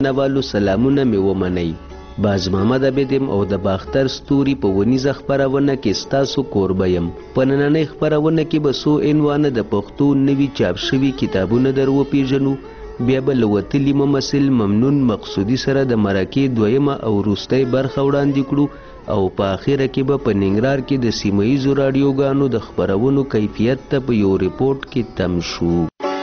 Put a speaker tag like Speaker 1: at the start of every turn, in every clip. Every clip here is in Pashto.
Speaker 1: نوالو سلامونه مې ومنئ. باز محمد عبیدم او د باختر ستوري په ونیزه خپرونه کې ستاسو کوربه یم. په نننۍ خپرونه کې به څو عنوانه د پښتو نوي چاپ شوي کتابونه در وپېژنو. بیا به له وتلي ممثل ممنون مقصودي سره د مرکې دویمه او وروستۍ برخه وړاندې کړو او په آخره کې به په ننګرهار کې د سیمه ییزو راډیوګانو د خپرونو کیفیت ته په یو ریپورټ کې تم شو.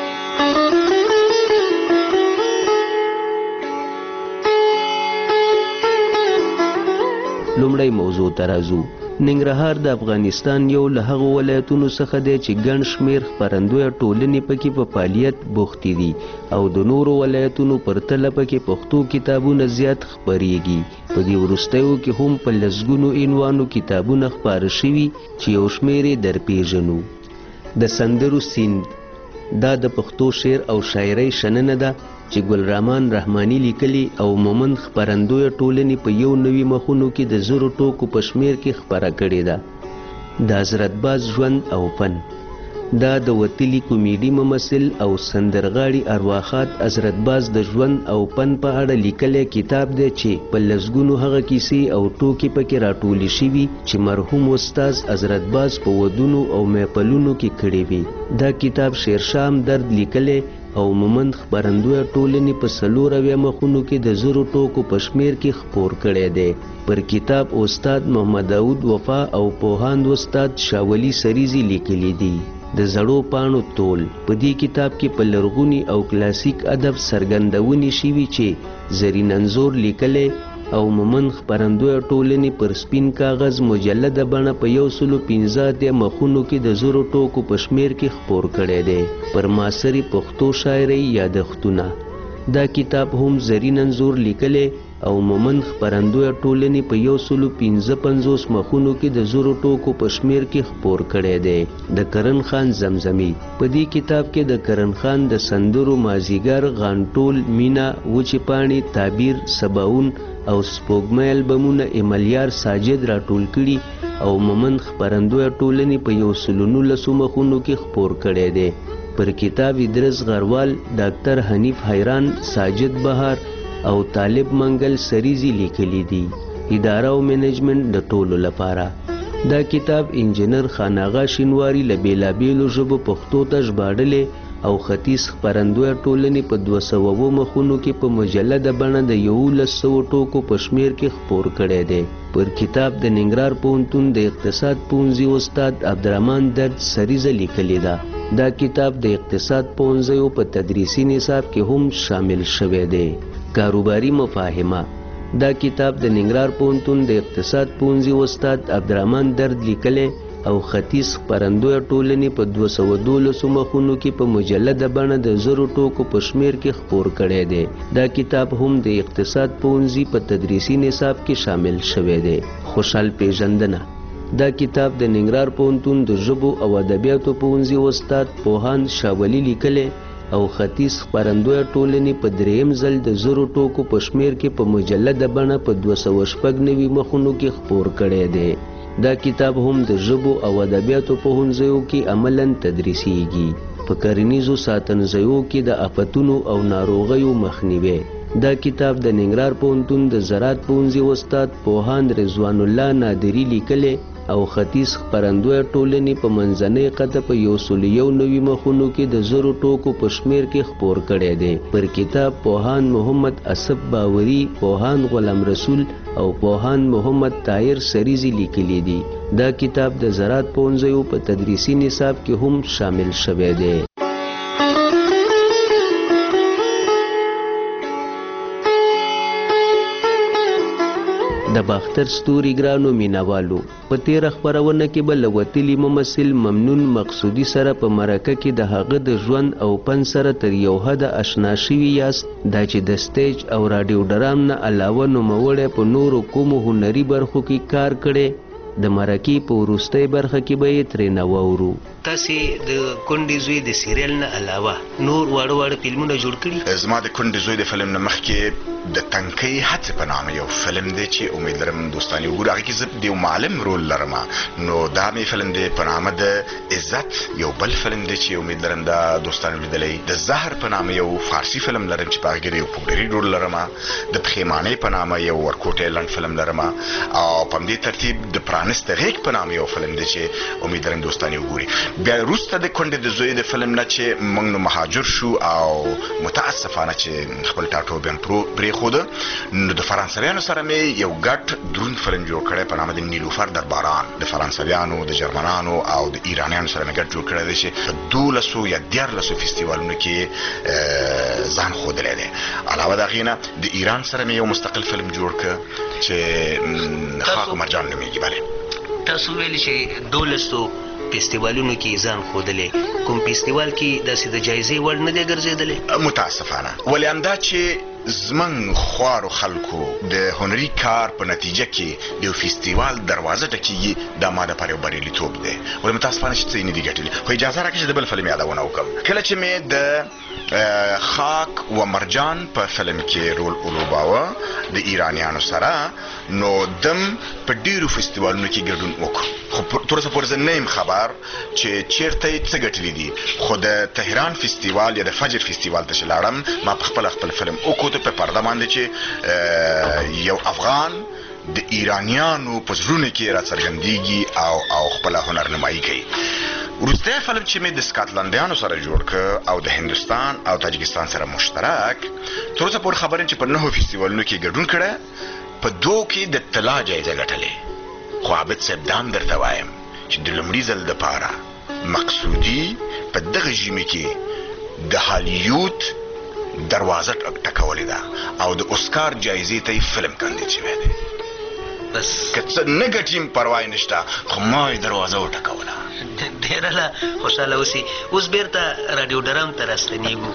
Speaker 1: لومړی موضوع ته راځو. ننګرهار د افغانستان یو له هغو ولایتونو څخه دی چې ګڼ شمېر خپرندویه ټولنې پکې په فعالیت بوختې دي او د نورو ولایتونو پرتله پکې پښتو کتابونه زیات خپریږي. په دې وروستیو کې هم په لسګونو عنوانو کتابونه خپاره شوي چې یو شمېر یې درپېژنو. د سندرو سیند دا د پښتو شعر او شاعرۍ شننه ده چې ګل رحمان رحماني لیکلي او مومند خپرندویه ټولنې په یو نوي مخونو کې د زرو ټوکو په شمېر کې خپره کړې ده. د حضرت باز ژوند او فن دا د وتلي کومیډي ممثل او سندرغاړي ارواخات حضرت باز د ژوند او فن په اړه لیکلی کتاب دی چې په لسګونو هغه کیسې او ټوکې پکې راټولې شوي چې مرحوم استاذ حضرت باز په ودونو او محفلونو کې کړې وي. دا کتاب شیرشاه همدرد لیکلی او مومند خپرندویه ټولنې په 4 مخونو کې د زرو ټوکو په شمېر کې خپور کړی دی. پر کتاب استاد محمد داود وفا او پوهاند استاد شاولی سریزي لیکلی دي. د زړو پاڼو تول په دې کتاب کې په لرغوني او کلاسیک ادب څرګندونې شوي چې زرین انځور لیکلی او مومند خپرندویه ټولنې پر سپین کاغذ مجلده بڼه په 115 مخونو کې د زرو ټوکو په شمېر کې خپور کړی دی. پر معاصرې پښتو شاعرۍ یادښتونه دا کتاب هم زرین انځور لیکلی او مومند خپرندویه ټولنې په 155 مخونو کې د زرو ټوکو په شمېر کې خپور کړی دی. د کرن خان زمزمي په دې کتاب کې د کرن خان د سندرو مازیګر، غانټول، مینا، وچې پاڼې، تعبیر، سباون او سپوږمۍ البمونه ایملیار ساجد راټول کړي او مومند خپرندویه ټولنې په 119 مخونو کې خپور کړی دی. پر کتاب ادریس غروال، ډاکټر حنیف حیران، ساجد بهار او طالب منګل سریزي لیکلي دي. اداره او منیجمنت د ټولو لپاره دا کتاب انجینر خان آغا شینواری له بیلابیلو ژبو پښتو ته ژباړلی او ختیځ خپرندویه ټولنې په 200 مخونو کې په مجلده بڼه د 1100 ټوکو په شمېر کې خپور کړی دی. پر کتاب د ننګرهار پوهنتون د اقتصاد پوهنځي استاد عبدالرحمن درد سریزه لیکلې ده. دا کتاب د اقتصاد پوهنځیو په تدریسي نصاب کې هم شامل شوی دی. کاروباري مفاهمه دا کتاب د ننګرهار پوهنتون د اقتصاد پوهنځي استاد عبدالرحمن درد لیکلی او ختیځ خپرندویه ټولنې په 212 مخونو کې په مجلده بڼه د زرو ټوکو په شمېر کې خپور کړی دی. دا کتاب هم د اقتصاد پوهنځي په تدریسي نصاب کې شامل شوی دی. خوشحال پیژندنه دا کتاب د ننګرهار پوهنتون د ژبو او ادبیاتو پوهنځي استاد پوهاند شاولی لیکلی او ختیځ خپرندویه ټولنې په 3م ځل د زرو ټوکو په شمېر کې په مجلده بڼه په 296 مخونو کې خپور کړی دی. دا کتاب هم د ژبو او ادبیاتو پوهنځیو کې عملاً تدریسیږي. په کرنیزو ساتنځایو کې د آفتونو او ناروغیو مخنیوی دا کتاب د ننګرهار پوهنتون د زراعت پوهنځي استاد پوهاند رضوان الله نادري لیکلی او ختیځ خپرندویه ټولنې په منځنۍ قطعه په 191 مخونو کې د زرو ټوکو په شمېر کې خپور کړی دی. پر کتاب پوهاند محمد اسف باوري، پوهاند غلام رسول او پوهاند محمد طاهر سریزي لیکلی دي. دا کتاب د زراعت پوهنځیو په تدریسي نصاب کې هم شامل شوی دی. د باختر ستوري ګرانو مینوالو په تیره خپرونه کې به له وتلي ممثل ممنون مقصودي سره په مرکه کې د هغه د ژوند او فن سره تر یو حده اشنا شوي یاست. دا چې د سټیج او راډیو ډرام نه علاوه نوموړی په نورو کومو هنري برخو کې کار کړی. د مرکې په وروستۍ برخه کې به یې ترېنه واورو. تاسې د کونډې زوی د سیریل نه علاوه نور واړه واړه فلمونه جوړ کړي؟
Speaker 2: زما د کونډې زوی د فلم نه مخکې د تنکۍ هڅې په نامه یو فلم دی چې امید لرم دوستان یې وګوري. هغې کې زه د یو معلم رول لرم. نو دا مې فلم دی په نامه د عزت. یو بل فلم دی چې امید لرم دا دوستانو لیدلی. د زهر په نامه یو فارسي فلم لرم چې په هغې کې یو پوډري رول لرم. د پښیمانۍ په نامه یو ورکوټی لنډ فلم لرم. او په همدې ترتیب د پرانست غیږ په نامه یو فلم دی چې امید لرم دوستان یې وګوري. بیا وروسته د کونډې د زوی د فلم نه چې موږ نو مهاجر شو او متاسفانه چې خپل ټاټوبی هم پرېښوده، نو د فرانسویانو سره مې یو ګډ دروند فلم جوړ کړی په نامه د نیلوفر درباران. د فرانسویانو، د جرمنانو او د ایرانیانو سره مې ګډ جوړ کړی دی چې په 12 یا 14 فستیوالونو کې ځان ښودلی دی. علاوه د هغې نه د ایران سره مې یو مستقل فلم جوړ کړ چې خاک و مرجان نومېږي. بلې
Speaker 1: تاسو ویلي چې 12 فستیوالونو کې ځان ښودلی، کوم فستیوال کې داسې د جایزې وړ نه دی ګرځېدلی؟
Speaker 2: متاسفانه ولې همدا چې زمنګ خوارو خلکو د هنري کار په نتیجه کې د یو فستیوال دروازه ټکېږي، دا ما دپاره یو بریالیتوب دی. ولې متاسفانه چې څه یې نه دي ګټلي. خو اجازه راکړه چې د بل فلم یادونه وکړم. کله چې مې د خاک و مرجان په فلم کې رول ولوباوه د ایرانیانو سره، نو دم په ډیرو فستیوالونو کې ګډون وکړو. خو تر اوسه پورې زه نه یم خبر چې چیرته یې څه ګټلي دي. خو د تهران فستیوال یا د فجر فستیوال ته چې لاړم، ما په خپل فلم وکړو په پرده باندې چې یو افغان د ایرانیانو په زړونو کې راڅرګندېږي او خپل هنرنمایي کوي. وروستی فلم چې مې د سکاټلنډیانو سره جوړ کړ او د هندوستان او تاجکستان سره مشترک، تر اوسه پورې خبر یم چې په 9 فستیوالونو کې ګډون کړی، په 2 کې د طلا جایزه ګټلې. خو عابد صاحب دا هم درته وایم چې د لومړي ځل دپاره مقصودي په دغه ژمي کې د هالیوډ دروازه ټکولې ده او د اسکار جایزې ته یې فلم کاندید شوی دی. بس که څه نه ګټي پروا یې نشته، خو ما یې دروازه وټکوله.
Speaker 1: ډېره لا خوشحاله اوسي. اوس بیرته راډیو ډرام ته راستنېږو.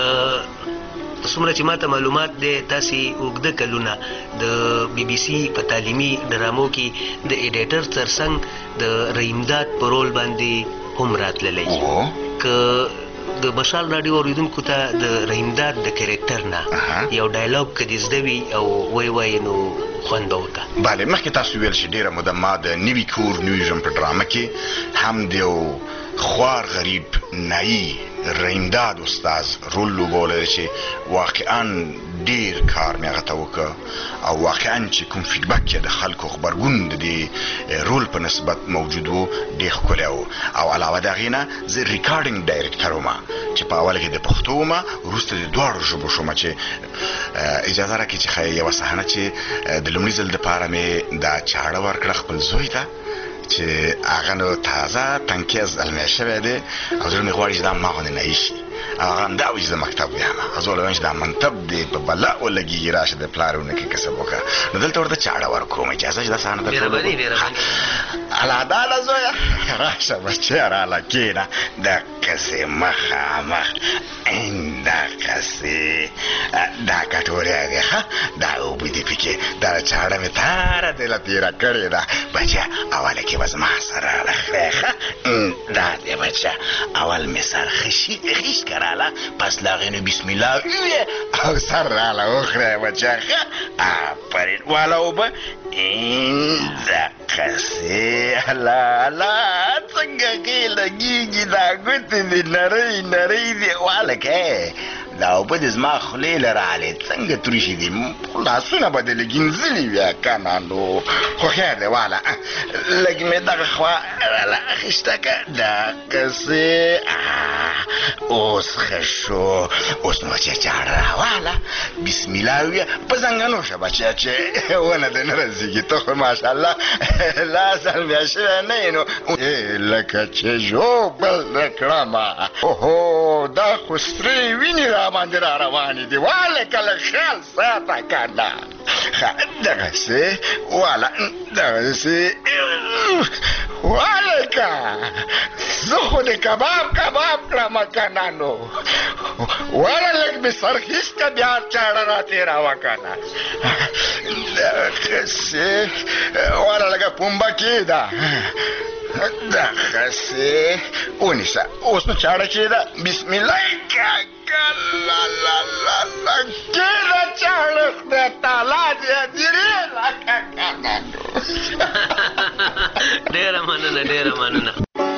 Speaker 1: څومره چې ما ته معلومات دی، تاسې اوږده کلونه د بي بي سي په تعلیمي ډرامو کې د ایډیټر ترڅنګ د رحیمداد په رول باندې هم راتللی. که د مشال راډیو اوریدونکو ته د رحیمداد د کرکټر نه یو ډایلاګ که دې زده وي او وایي نو خوند به وکړه.
Speaker 2: بله، مخکې تاسو ویل چې ډېره موده ما د نوي کور نوي ژوند په ډرامه کې هم د یو خوار غریب نایي رحیمداد استاز رول لوبولی چې واقعا ډیر کار مې هغه ته وکړه او واقعا چې کوم فیډبک یې د خلکو غبرګون د دې رول په نسبت موجود و ډېر ښکلی و. او علاوه د هغې نه زه ریکارډینګ ډایرکټر وم چې په اوله کې د پښتو وم، وروسته د دواړو ژبو شوم. چې اجازه راکړئ چې ښایي یوه صحنه چې د لومړي ځل دپاره مې دا چاړه ورکړه خپل زوی ته چې هغه نو تازه تنکي زلمی شوی دی او زړه مې غواړي چې دا ما غوندې نایي شي. هغه همدا وایي چې زه مکتب ویم. هغه زه وایم چې دا منتب دی، په بلا ولګېږي، راشه د پلار ونه کې کسب وکړه. نو دلته ورته چاړه ورکوم. اجازه چې دا صحنه درته الله داله زویه، راشه بچیه راله کښېنه، دقسې مخامخ دقسې دا کټورې دی ښه، دا اوبه دي پکې، دا چاړه مې تاره دله تېره کړې ده بچیه. اوله کې به زما سر راله خورې ښه، دا دی بچیه، اول مې سر خیش کراله، پس له هغې نه بسم الله وویې او سر راله وخورې بچیه ښه. آفرین واله اوبه دقسې. الله څنګه کې لګېږي، دا ګوتې دې نرۍ دي والکه، دا اوبه د زما خولې له رالې څنګه تریشي دي، لاسونه به دې لږ انځلي وي که نه. نو خو خیر دی واله، لږ مې دغه خوا راله اخیسته که دقسې. اوس ښه شو، اوس نو چې چاړه راواله، بسم الله وویه، په زنګنو شه بچیه چې ونه دې نه رسېږي. ته خو ماشاءالله لا زلمی شوی نه یې، نو لکه چې ژوبل دې کړمه. اوهو دا خو سرې وینې راباندې را روانې دي، واله کله خیال ساته که نه. دغسې واله دغسې واله که زه خو دې کباب کړمه که نه. نو واله لږ مې سرخیست که بیا چاړه را تېراوه که نه. دغسې واله لږه پومبه کېده، دغسې ونیسه. اوس نو چاړه کېده، بسم الله که کېده چاړه
Speaker 1: ډېره مننه.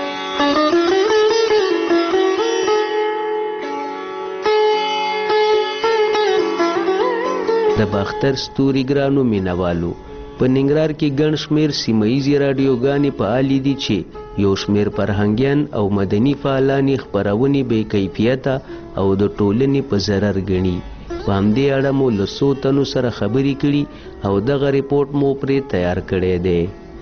Speaker 1: د باختر ستوري ګرانو مینوالو، په ننګرهار کې ګڼ شمېر سیمهیزې راډیوګانې فعالې دي چې یو شمېر فرهنګیان او مدني فعالان یې خپرونې بې کیفیته او د ټولنې په ضرر ګڼي. په همدې اړه مو له څو تنو سره خبرې کړي او دغه ریپورټ مو پرې تیار کړی دی.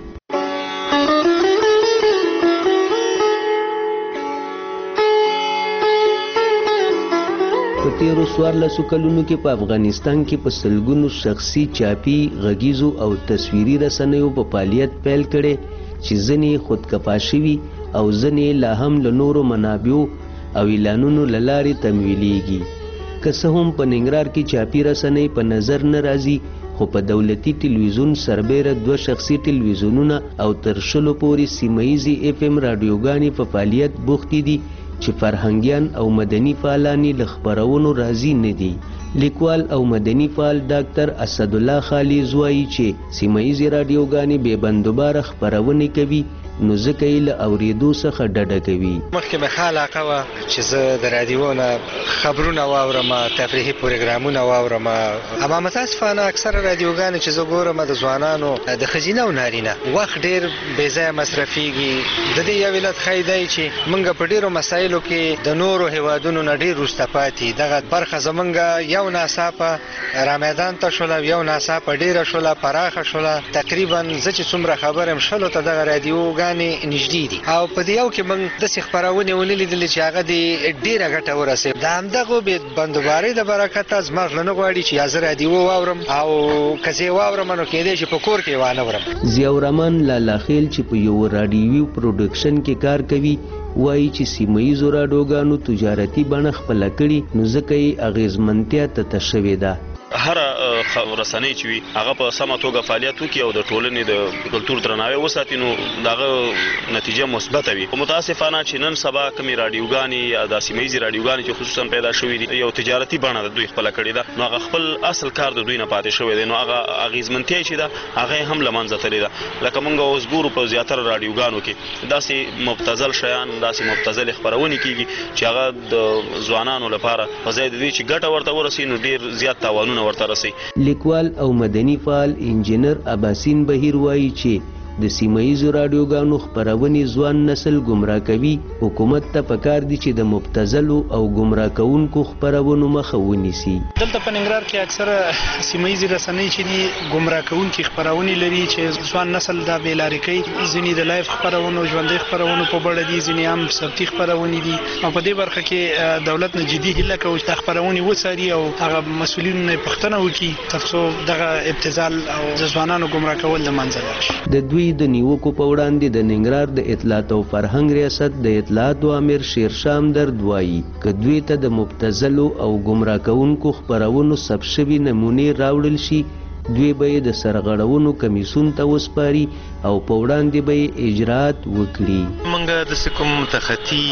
Speaker 1: په تیرو 14 کلونو کې په افغانستان کې په سلګونو شخصي چاپي، غږیزو او تصویري رسنیو په فعالیت پیل کړي چې ځینې خودکفا شوي او ځینې لا هم له نورو منابعو او اعلانونو له لارې تمویلیږي. که څه هم په ننګرهار کې چاپي رسنۍ په نظر نه راځي، خو په دولتي تلویزیون سربیره 2 شخصي تلویزیونونه او تر 100 پورې سیمهیزې FM راډیوګانې په فعالیت بوختې دي چې فرهنګیان او مدني فعالان له خپرونو راضي نه دي. لیکوال او مدني فعال ډاکټر اسدالله خالص وایي چې سیمهیزې راډیوګانې بې بندوباره خپرونې کوي، نو ځکه یې له اورېدو څخه ډډه کوي.
Speaker 3: مخکې مې ښه علاقه وه چې زه د راډیو نه خبرونه واورم، تفریحي پروګرامونه واورم. اما متاسفانه اکثره راډیوګانې چې زه ګورم د ځوانانو د ښځینه او نارینه وخت ډېر بې ځایه مصرفېږي. د دې یو علت ښایي دی چې موږ په ډېرو مسایلو کې د نورو هېوادونو نه ډېر وروسته پاتې. دغه برخه زموږ یو ناڅاپه رامیدان ته شوله، یو ناڅاپه ډېره شوله، پراخه شوله. تقریبا زه چې څومره خبر یم 100 ته دغه راډیوګانې نږدې دي او په دې یو کې موږ داسې خپرونې ونه لیدلې چې هغه دې ډېره ګټه ورسوي. د همدغو بې بندوبارۍ د برکته زما زړه نه غواړي چې یا زه راډیو واورم او که زه یې واورم نو کېدای شي په کور کې یې وانه ورم.
Speaker 1: ضیاءالرحمن لالاخیل چې په یو راډیوي پروډکشن کې کار کوي وایي چې سیمهیزو راډیوګانو تجارتي بڼه خپله کړي، نو ځکه یې اغېزمنتیا ته شوې ده.
Speaker 4: هر رسنۍ چې وي هغه په سمه توګه فعالیت وکړي او د ټولنې د کلتور درناوی وساتي، نو دغه نتیجه مثبته وي. متاسفانه چې نن سبا کومې راډیوګانې یا د سیمهیزې راډیوګانې چې خصوصا پیدا شوي دي یو تجارتي بڼه د دوی خپله کړې ده، نو هغه خپل اصل کار د دوی نه پاتې شوی دی، نو هغه اغېزمنتیا چې ده هغه هم له منځه تللې ده. لکه موږ اوس ګورو په زیاتره راډیوګانو کې داسې مبتذل شیان، داسې مبتذلې خپرونې کېږي چې هغه د ځوانانو لپاره په ځای د دې چې ګټه ورته ورسي نو ډېر زیات تاوانونه ورته رسي.
Speaker 1: لیکوال او مدني فعال انجینر اباسین بهیر وایي چې د سیمهیزو راډیوګانو خپرونې ځوان نسل ګمراه کوي. حکومت ته پکار دي چې د مبتذلو او ګمراه کوونکو خپرونو مخه ونیسي.
Speaker 5: دلته په ننګرهار کې اکثره سیمهیزې رسنۍ چې دي ګمراه کوونکي خپرونې لري چې ځوان نسل دا بې لارې کوي. ځینې د لایف خپرونو، ژوندۍ خپرونو په بڼه دي، ځینې هم ثبتي خپرونې دي او په دې برخه کې دولت نه جدي هیله کوي چې دا خپرونې وڅاري او هغه مسؤلینو نه پوښتنه وکړي تر څو دغه ابتذال او د ځوانانو ګمراه کول له منځه لاړ شي.
Speaker 1: د دوی د نیوکو په وړاندې د ننګرهار د اطلاعات او فرهنګ ریاست د اطلاعاتو امیر شیرشاه همدرد وایي که دوی ته د مبتذلو او ګمراه کوونکو خپرونو ثبت شوي نمونې راوړل شي، دوی به یې د سرغړونو کمیسیون ته وسپاري او په وړاندې به یې اجرات وکړي.
Speaker 6: موږ داسې کوم تخطي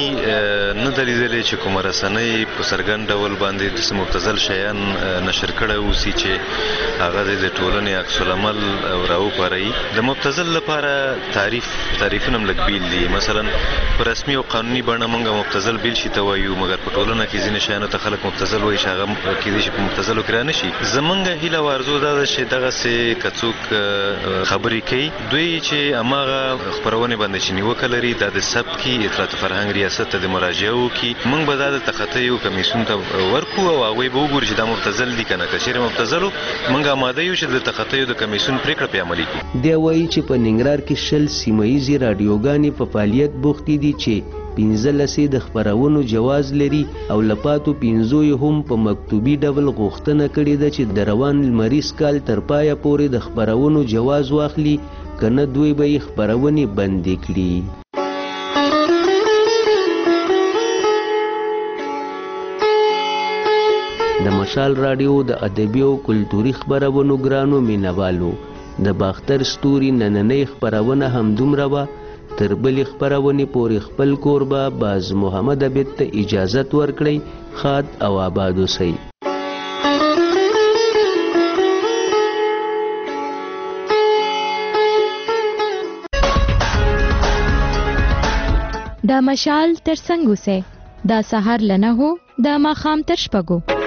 Speaker 6: نه ده لیدلې چې کومه رسنۍ په څرګند ډول باندې داسې مبتذل شیان نشر کړی اوسي چې هغه د ټولنې عکس العمل راوپاروي. د مبتذل لپاره تعریفونه هم لږ بیل دي. مثلا په رسمي او قانوني بڼه موږ مبتذل بیل شي ته وایو، مګر په ټولنه کې ځینې شیانو ته خلک مبتذل وایي چې هغه کېدای شي په مبتذلو کې رانه شي. زموږ هیله او ارزو دا ده چې دغسې که څوک خبرې کوي دوی چې هماغه خپرونې باندې چې نیوکه لري دا د ثبت کړي، اطلاعات فرهنګ ریاست ته د مراجعه وکړي. موږ به دا د تخطیو کمیسیون ته ورکړو او هغوی به وګوري چې دا مبتذل دي که نه. که چېرې مبتذل وو موږ اماده یو چې د تخطیو د کمیسیون پرېکړه پرې عملي کړو.
Speaker 1: دی وایي چې په ننګرهار کې 20 سیمهیزې راډیوګانې په فعالیت بوختې دي چې 15 د خپرونو جواز لري او لپاتو 15 هم په مکتوبي ډول غوښتنه کړې ده چې د روان لمریز کال تر پایه پورې د خپرونو جواز واخلي، کنه دوی به یې خپرونې بندې کړي. د مشال راډیو د ادبي او کلتوري خپرونو ګرانو مینوالو، د باختر ستوري نننۍ خپرونه همدومره وه. تر بلې خپرونې پورې خپل کوربه باز محمد عبید ته اجازت ورکړئ. ښاد او آباد اوسئ.
Speaker 7: د مشال تر څنګ اوسئ. دا سهار له 9 د ماښام تر 6.